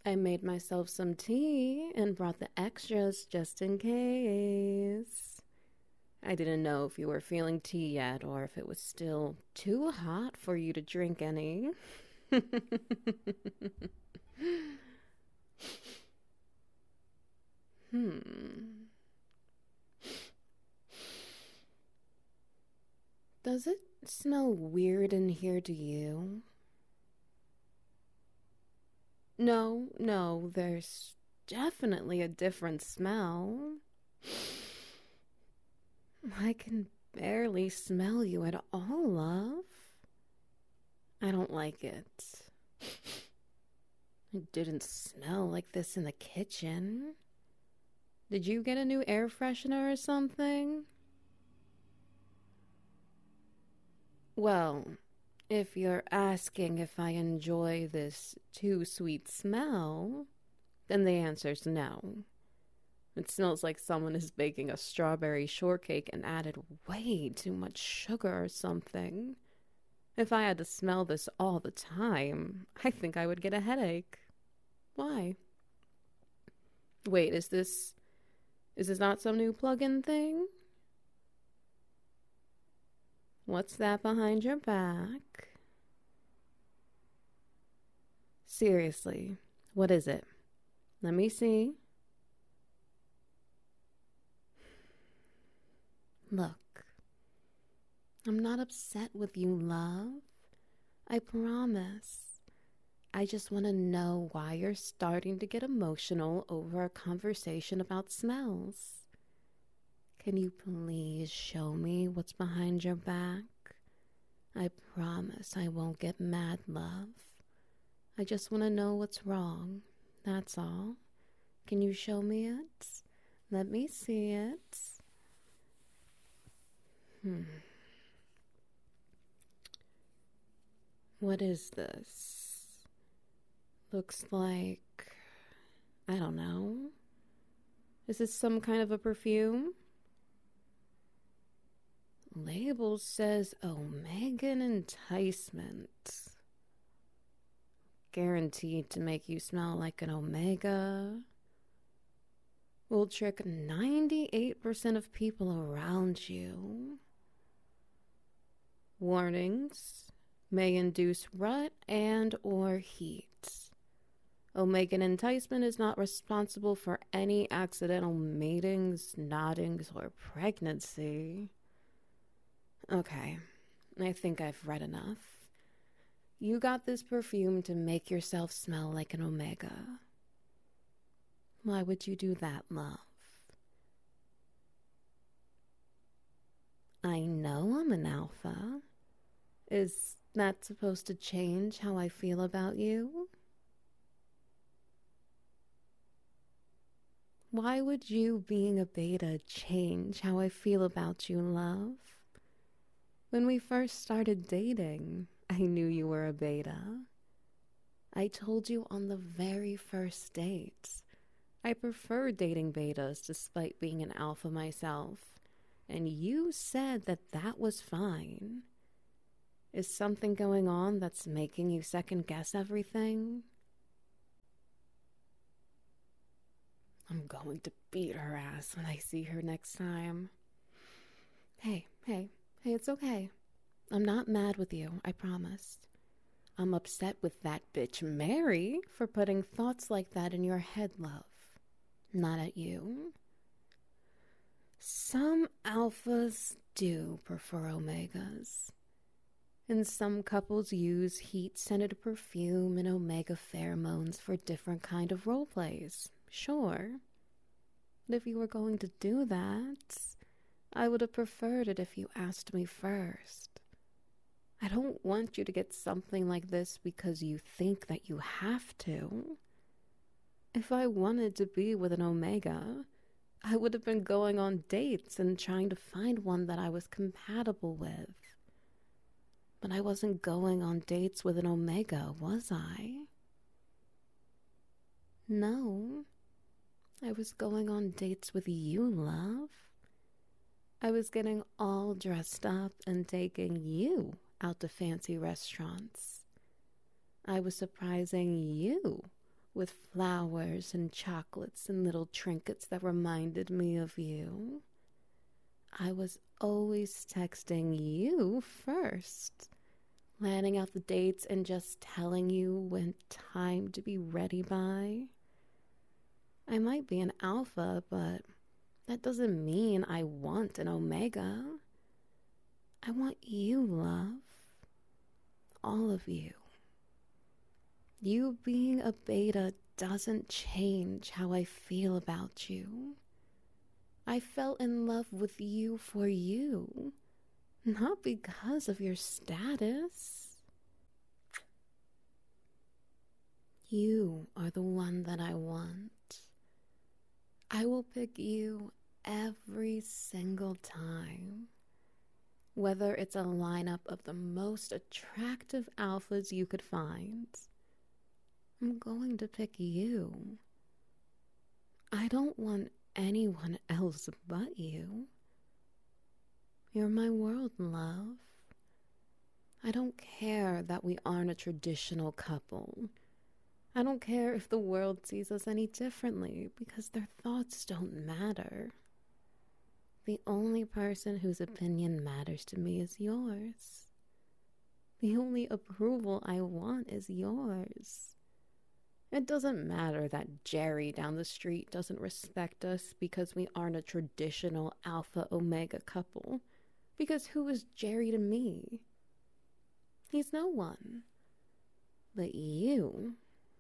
I made myself some tea and brought the extras just in case. I didn't know if you were feeling tea yet or if it was still too hot for you to drink any. Hmm. Does it smell weird in here to you? No, there's definitely a different smell. I can barely smell you at all, love. I don't like it. It didn't smell like this in the kitchen. Did you get a new air freshener or something? Well, if you're asking if I enjoy this too sweet smell, then the answer's no. It smells like someone is baking a strawberry shortcake and added way too much sugar or something. If I had to smell this all the time, I think I would get a headache. Why? Wait, is this not some new plug-in thing? What's that behind your back? Seriously, what is it? Let me see. Look, I'm not upset with you, love. I promise. I just want to know why you're starting to get emotional over a conversation about smells. Can you please show me what's behind your back? I promise I won't get mad, love. I just want to know what's wrong. That's all. Can you show me it? Let me see it. Hmm. What is this? Looks like, I don't know. Is this some kind of a perfume? Label says Omega Enticement. Guaranteed to make you smell like an Omega. Will trick 98% of people around you. Warnings: may induce rut and or heat. Omega Enticement is not responsible for any accidental matings, noddings, or pregnancy. Okay, I think I've read enough. You got this perfume to make yourself smell like an Omega. Why would you do that, love? I know I'm an alpha. Is that supposed to change how I feel about you? Why would you being a beta change how I feel about you, love? When we first started dating, I knew you were a beta. I told you on the very first date. I prefer dating betas despite being an alpha myself. And you said that that was fine. Is something going on that's making you second guess everything? I'm going to beat her ass when I see her next time. Hey, it's okay. I'm not mad with you, I promise. I'm upset with that bitch Mary for putting thoughts like that in your head, love. Not at you. Some alphas do prefer omegas. And some couples use heat-scented perfume and omega pheromones for different kind of role plays. Sure. But if you were going to do that, I would have preferred it if you asked me first. I don't want you to get something like this because you think that you have to. If I wanted to be with an Omega, I would have been going on dates and trying to find one that I was compatible with. But I wasn't going on dates with an Omega, was I? No. I was going on dates with you, love. I was getting all dressed up and taking you out to fancy restaurants. I was surprising you with flowers and chocolates and little trinkets that reminded me of you. I was always texting you first, planning out the dates and just telling you when time to be ready by. I might be an alpha, but that doesn't mean I want an omega. I want you, love. All of you. You being a beta doesn't change how I feel about you. I fell in love with you for you, not because of your status. You are the one that I want. I will pick you every single time. Whether it's a lineup of the most attractive alphas you could find, I'm going to pick you. I don't want anyone else but you. You're my world, love. I don't care that we aren't a traditional couple. I don't care if the world sees us any differently, because their thoughts don't matter. The only person whose opinion matters to me is yours. The only approval I want is yours. It doesn't matter that Jerry down the street doesn't respect us because we aren't a traditional alpha omega couple. Because who is Jerry to me? He's no one. But you,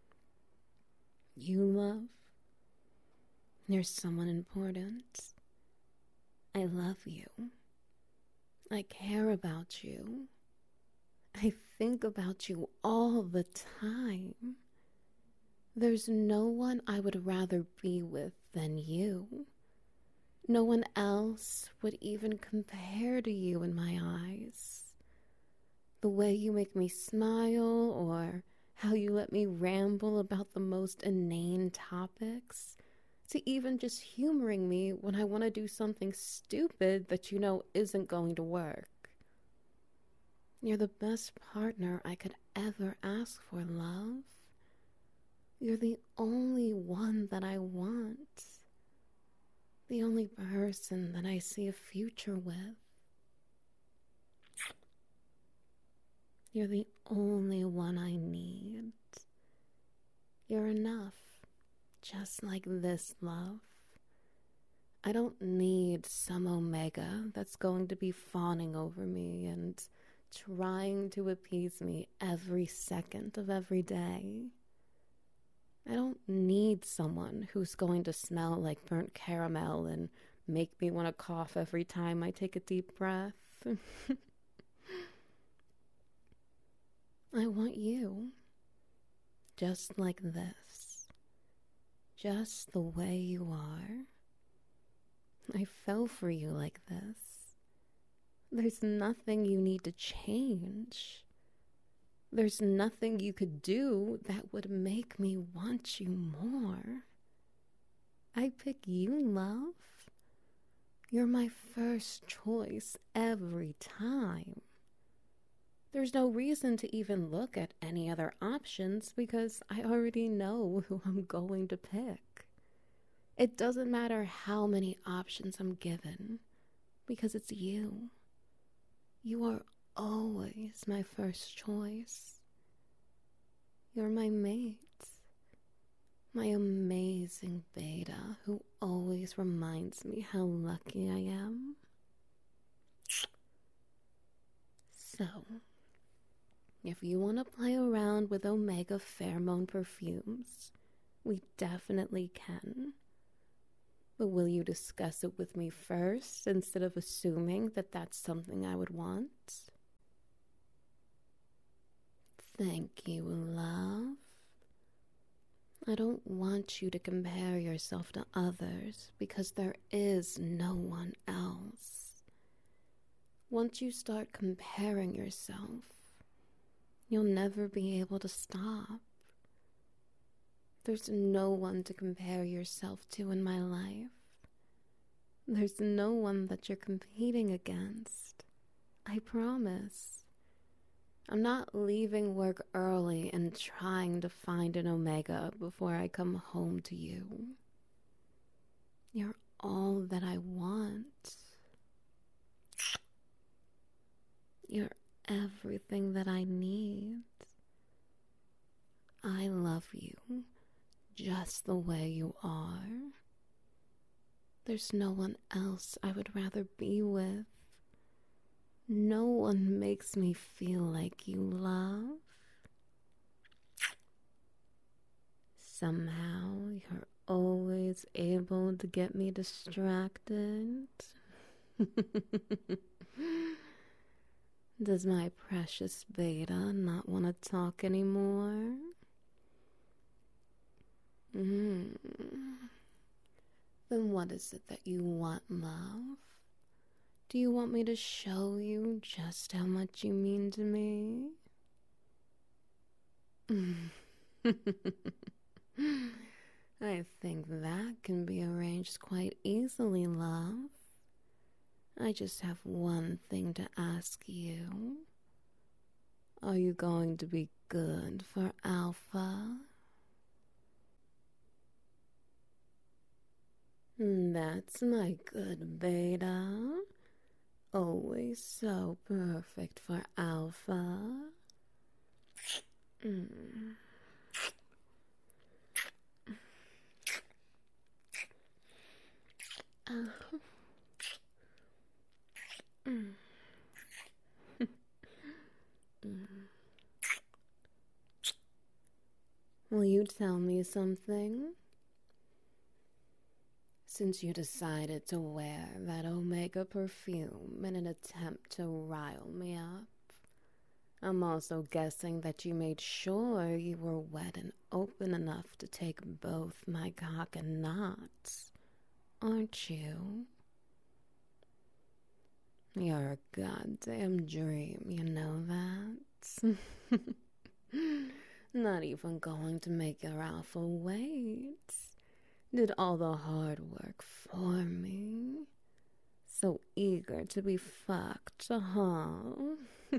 love, you're someone important. I love you. I care about you. I think about you all the time. There's no one I would rather be with than you. No one else would even compare to you in my eyes. The way you make me smile, or how you let me ramble about the most inane topics, to even just humoring me when I want to do something stupid that you know isn't going to work. You're the best partner I could ever ask for, love. You're the only one that I want. The only person that I see a future with. You're the only one I need. You're enough, just like this, love. I don't need some omega that's going to be fawning over me and trying to appease me every second of every day. I don't need someone who's going to smell like burnt caramel and make me want to cough every time I take a deep breath. I want you, just like this, just the way you are. I fell for you like this. There's nothing you need to change. There's nothing you could do that would make me want you more. I pick you, love. You're my first choice every time. There's no reason to even look at any other options because I already know who I'm going to pick. It doesn't matter how many options I'm given because it's you. You are always my first choice. You're my mate, my amazing beta who always reminds me how lucky I am. So, if you want to play around with Omega pheromone perfumes, we definitely can. But will you discuss it with me first instead of assuming that that's something I would want? Thank you, love. I don't want you to compare yourself to others because there is no one else. Once you start comparing yourself, you'll never be able to stop. There's no one to compare yourself to in my life. There's no one that you're competing against. I promise. I'm not leaving work early and trying to find an Omega before I come home to you. You're all that I want. You're everything that I need. I love you just the way you are. There's no one else I would rather be with. No one makes me feel like you, love. Somehow you're always able to get me distracted. Does my precious beta not want to talk anymore? Then what is it that you want, love? Do you want me to show you just how much you mean to me? I think that can be arranged quite easily, love. I just have one thing to ask you. Are you going to be good for Alpha? That's my good beta. Always so perfect for Alpha. Will you tell me something? Since you decided to wear that Omega perfume in an attempt to rile me up, I'm also guessing that you made sure you were wet and open enough to take both my cock and knots, aren't you? You're a goddamn dream, you know that? Not even going to make your alpha wait. Did all the hard work for me. So eager to be fucked, huh?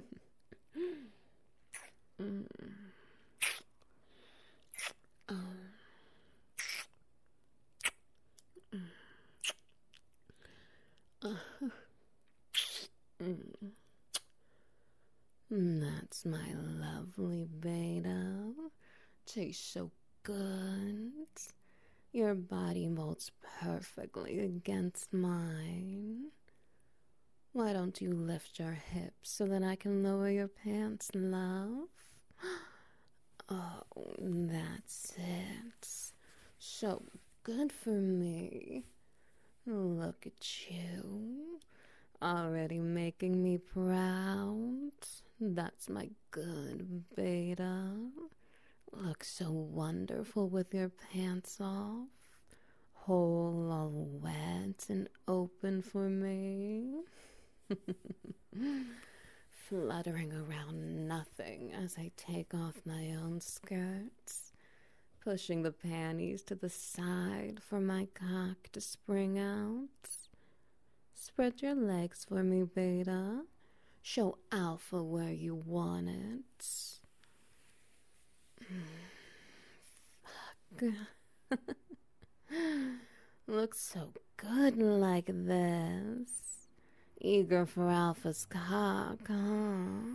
That's my lovely beta. Tastes so good. Your body molds perfectly against mine. Why don't you lift your hips so that I can lower your pants, love? Oh, that's it. So good for me. Look at you. Already making me proud. That's my good beta. Look so wonderful with your pants off. Hole all wet and open for me. Fluttering around nothing as I take off my own skirts. Pushing the panties to the side for my cock to spring out. Spread your legs for me, beta. Show Alpha where you want it. Fuck. Looks so good like this. Eager for Alpha's cock, huh?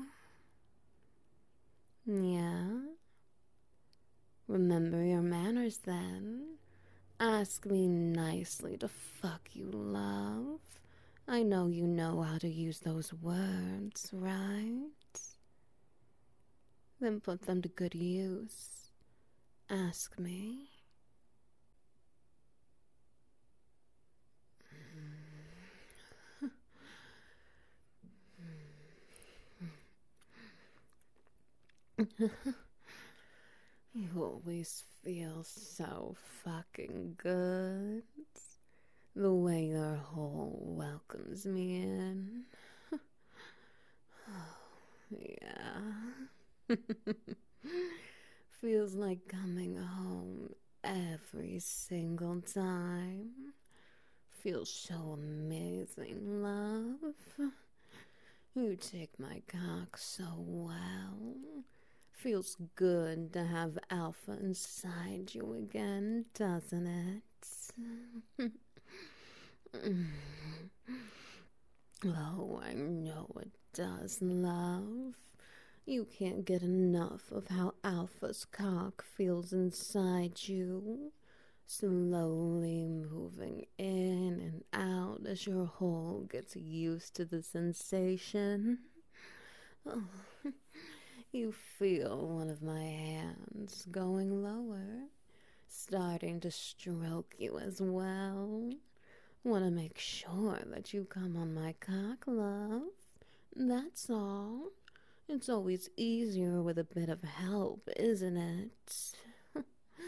Yeah? Remember your manners then. Ask me nicely to fuck you, love. I know you know how to use those words, right? Then put them to good use. Ask me. You always feel so fucking good. The way your hole welcomes me in. Oh, yeah. Feels like coming home every single time. Feels so amazing, love. You take my cock so well. Feels good to have Alpha inside you again, doesn't it? Oh, I know it does, love. You can't get enough of how Alpha's cock feels inside you, slowly moving in and out as your hole gets used to the sensation. Oh, you feel one of my hands going lower, starting to stroke you as well. Want to make sure that you come on my cock, love. That's all. It's always easier with a bit of help, isn't it?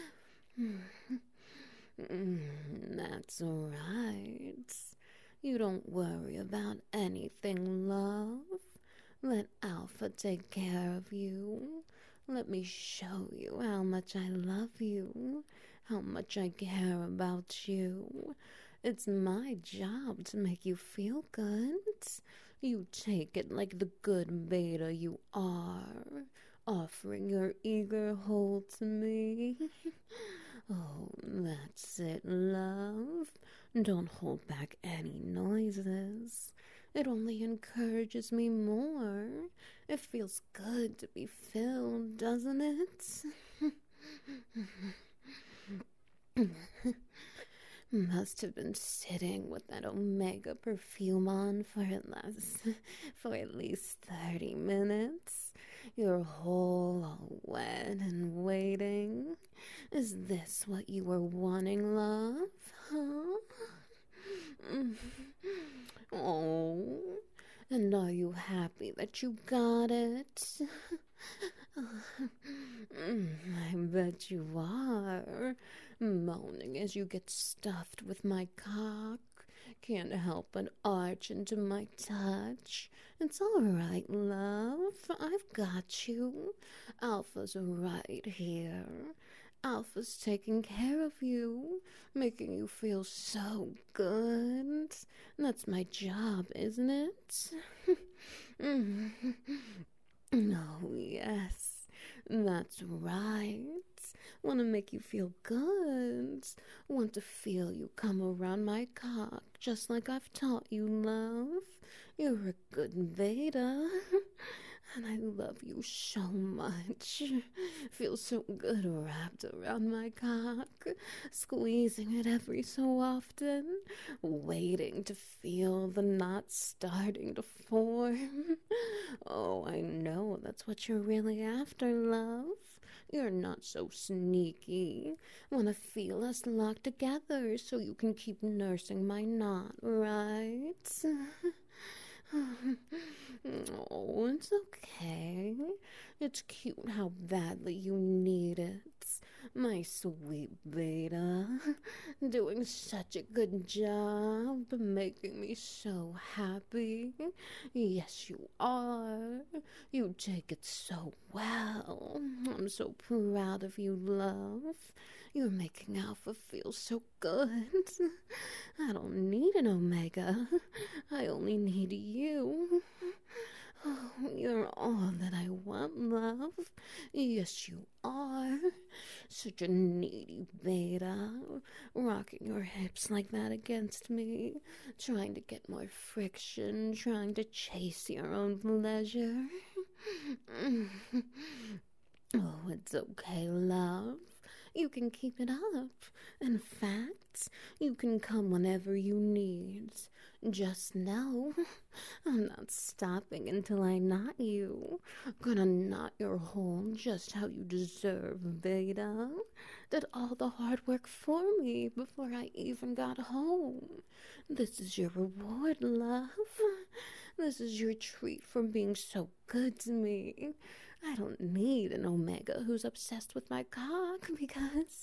That's right. You don't worry about anything, love. Let Alpha take care of you. Let me show you how much I love you, how much I care about you. It's my job to make you feel good. You take it like the good beta you are, offering your eager hold to me. Oh, that's it, love. Don't hold back any noises. It only encourages me more. It feels good to be filled, doesn't it? Must have been sitting with that Omega perfume on for at least 30 minutes. Your hole all wet and waiting. Is this what you were wanting, love? Huh? Oh, and are you happy that you got it? I bet you are. Moaning as you get stuffed with my cock. Can't help but arch into my touch. It's all right, love. I've got you. Alpha's right here. Alpha's taking care of you, making you feel so good. That's my job, isn't it? Oh, yes, that's right. Want to make you feel good. Want to feel you come around my cock, just like I've taught you, love. You're a good beta. And I love you so much. Feels so good wrapped around my cock, squeezing it every so often, waiting to feel the knots starting to form. Oh, I know that's what you're really after, love. You're not so sneaky. Wanna feel us locked together so you can keep nursing my knot, right? Oh, it's okay. It's cute how badly you need it. My sweet beta. Doing such a good job, making me so happy. Yes, you are. You take it so well. I'm so proud of you, love. You're making Alpha feel so good. I don't need an Omega. I only need you. Oh, you're all that I want, love. Yes, you are. Such a needy beta. Rocking your hips like that against me. Trying to get more friction. Trying to chase your own pleasure. Oh, it's okay, love. You can keep it up. In fact, you can come whenever you need. Just know, I'm not stopping until I knot you. Gonna knot your hole just how you deserve, beta. Did all the hard work for me before I even got home. This is your reward, love. This is your treat for being so good to me. I don't need an Omega who's obsessed with my cock because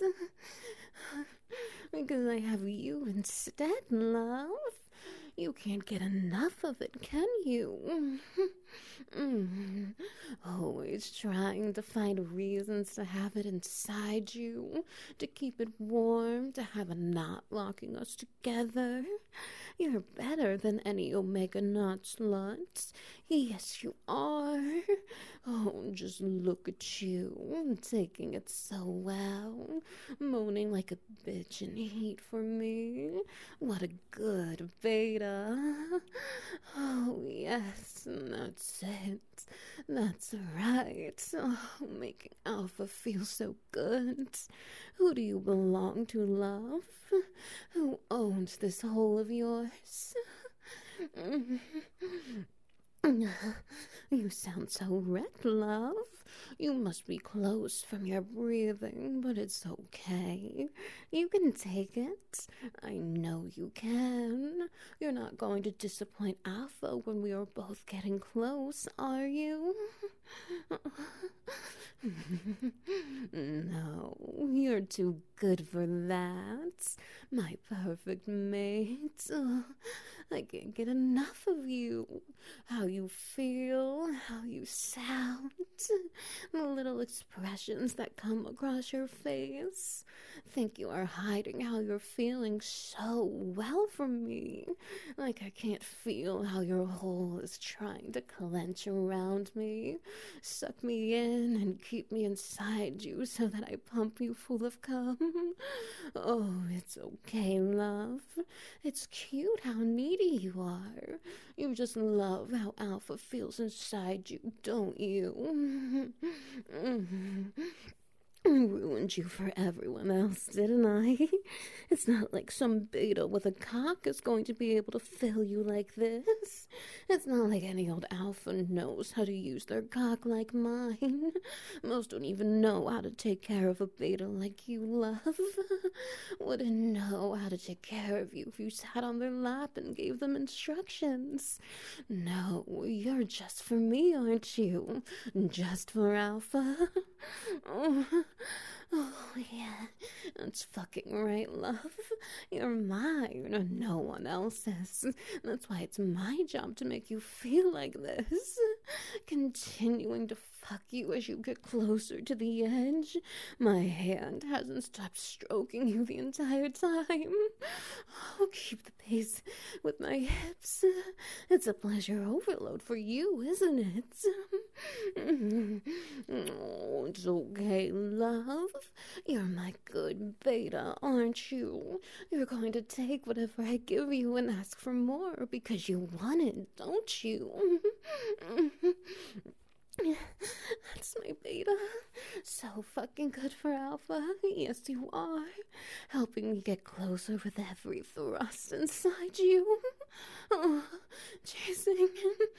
I have you instead, love. You can't get enough of it, can you? Mm. Always trying to find reasons to have it inside you, to keep it warm, to have a knot locking us together. You're better than any Omega Knot sluts. Yes, you are. Oh, just look at you, taking it so well, moaning like a bitch in heat for me. What a good beta. Oh, yes, that's it. That's right. Oh, making Alpha feel so good. Who do you belong to, love? Who owns this hole of yours? You sound so wrecked, love. You must be close from your breathing, but it's okay. You can take it. I know you can. You're not going to disappoint Alpha when we are both getting close, are you? No, you're too good for that. My perfect mate. I can't get enough of you. How you feel, how you sound, the little expressions that come across your face. Think you are hiding how you're feeling so well from me. Like I can't feel how your hole is trying to clench around me, suck me in and keep me inside you so that I pump you full of cum. Oh, it's okay, love. It's cute how needy you are. You just love how Alpha feels inside you, don't you? Ruined you for everyone else, didn't I? It's not like some beta with a cock is going to be able to fill you like this. It's not like any old alpha knows how to use their cock like mine. Most don't even know how to take care of a beta like you, love. Wouldn't know how to take care of you if you sat on their lap and gave them instructions. No, you're just for me, aren't you? Just for Alpha. Oh, yeah, that's fucking right, love. You're mine, and no one else's. That's why it's my job to make you feel like this. Continuing to fuck you as you get closer to the edge. My hand hasn't stopped stroking you the entire time. Oh, keep the pace with my hips. It's a pleasure overload for you, isn't it? Oh, it's okay, love. You're my good beta, aren't you? You're going to take whatever I give you and ask for more because you want it, don't you? That's my beta. So fucking good for Alpha. Yes, you are. Helping me get closer with every thrust inside you. Oh, chasing.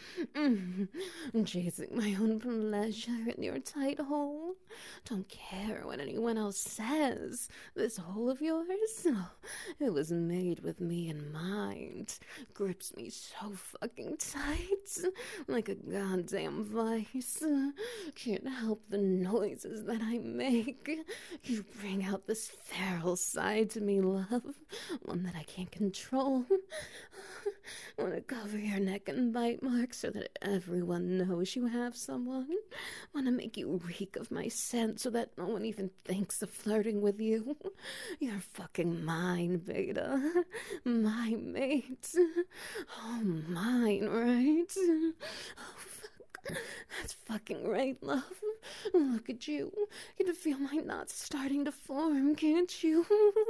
Chasing my own pleasure in your tight hole. Don't care what anyone else says. This hole of yours, oh, it was made with me in mind. Grips me so fucking tight. Like a goddamn vice. Can't help the noises that I make. You bring out this feral side to me, love. One that I can't control. Want to cover your neck in bite marks so that everyone knows you have someone. Want to make you reek of my scent so that no one even thinks of flirting with you. You're fucking mine, beta. My mate. Oh, mine, right? Oh, fuck. That's fucking right, love. Look at you. You can feel my knots starting to form, can't you?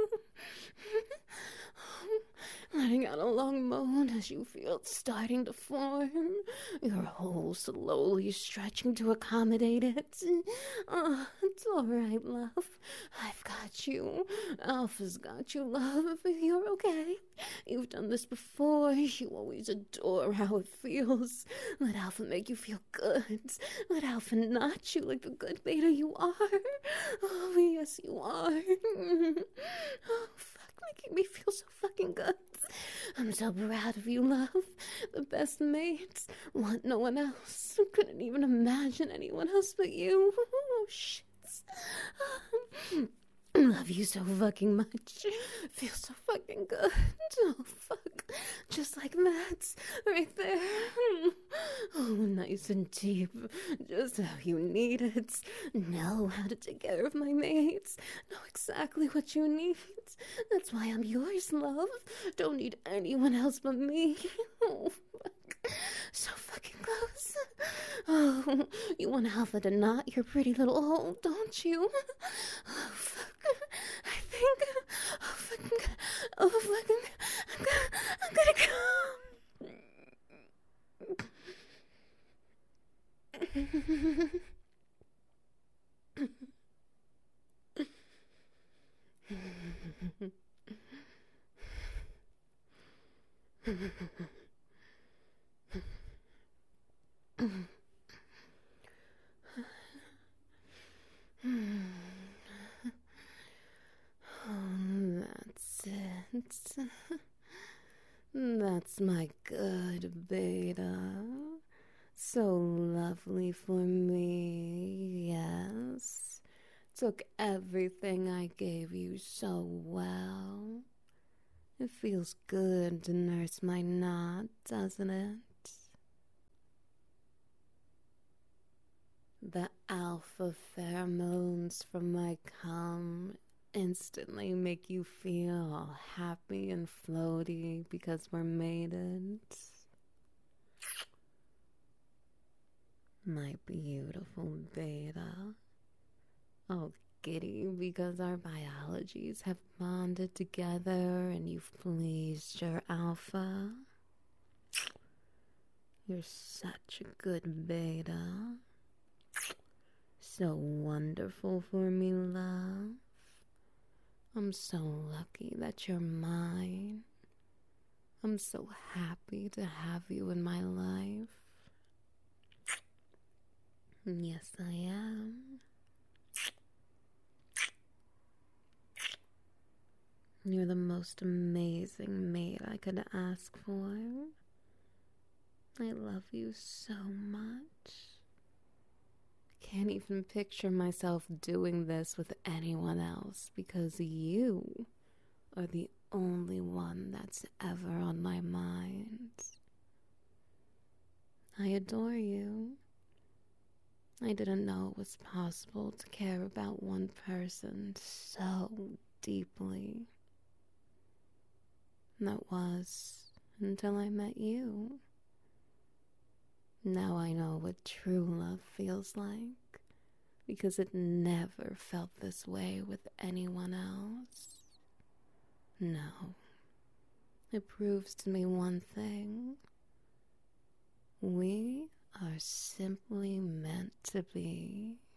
Letting out a long moan as you feel it starting to form. Your hole slowly stretching to accommodate it. Oh, it's alright, love. I've got you. Alpha's got you, love. You're okay. You've done this before. You always adore how it feels. Let Alpha make you feel good. Let Alpha knot you like the good beta you are. Oh, yes, you are. Oh, making me feel so fucking good. I'm so proud of you, love. The best mates. Want no one else. Couldn't even imagine anyone else but you. Oh, shit. Love you so fucking much. Feels so fucking good. Oh, fuck. Just like that. Right there. Oh, nice and deep. Just how you need it. Know how to take care of my mates. Know exactly what you need. That's why I'm yours, love. Don't need anyone else but me. Oh, fuck. So fucking close. Oh, you want Alpha to knot your pretty little hole, don't you? Oh, fuck. I think. Oh, fucking. Oh, fucking. I'm gonna Oh, that's it. That's my good beta. So lovely for me, yes. Took everything I gave you so well. It feels good to nurse my knot, doesn't it? The alpha pheromones from my cum instantly make you feel all happy and floaty because we're mated. My beautiful beta. Oh, giddy because our biologies have bonded together and you've pleased your alpha. You're such a good beta. So wonderful for me, love. I'm so lucky that you're mine. I'm so happy to have you in my life. Yes, I am. You're the most amazing mate I could ask for. I love you so much. Can't even picture myself doing this with anyone else because you are the only one that's ever on my mind. I adore you. I didn't know it was possible to care about one person so deeply. And that was until I met you. Now I know what true love feels like, because it never felt this way with anyone else. No. It proves to me one thing. We are simply meant to be.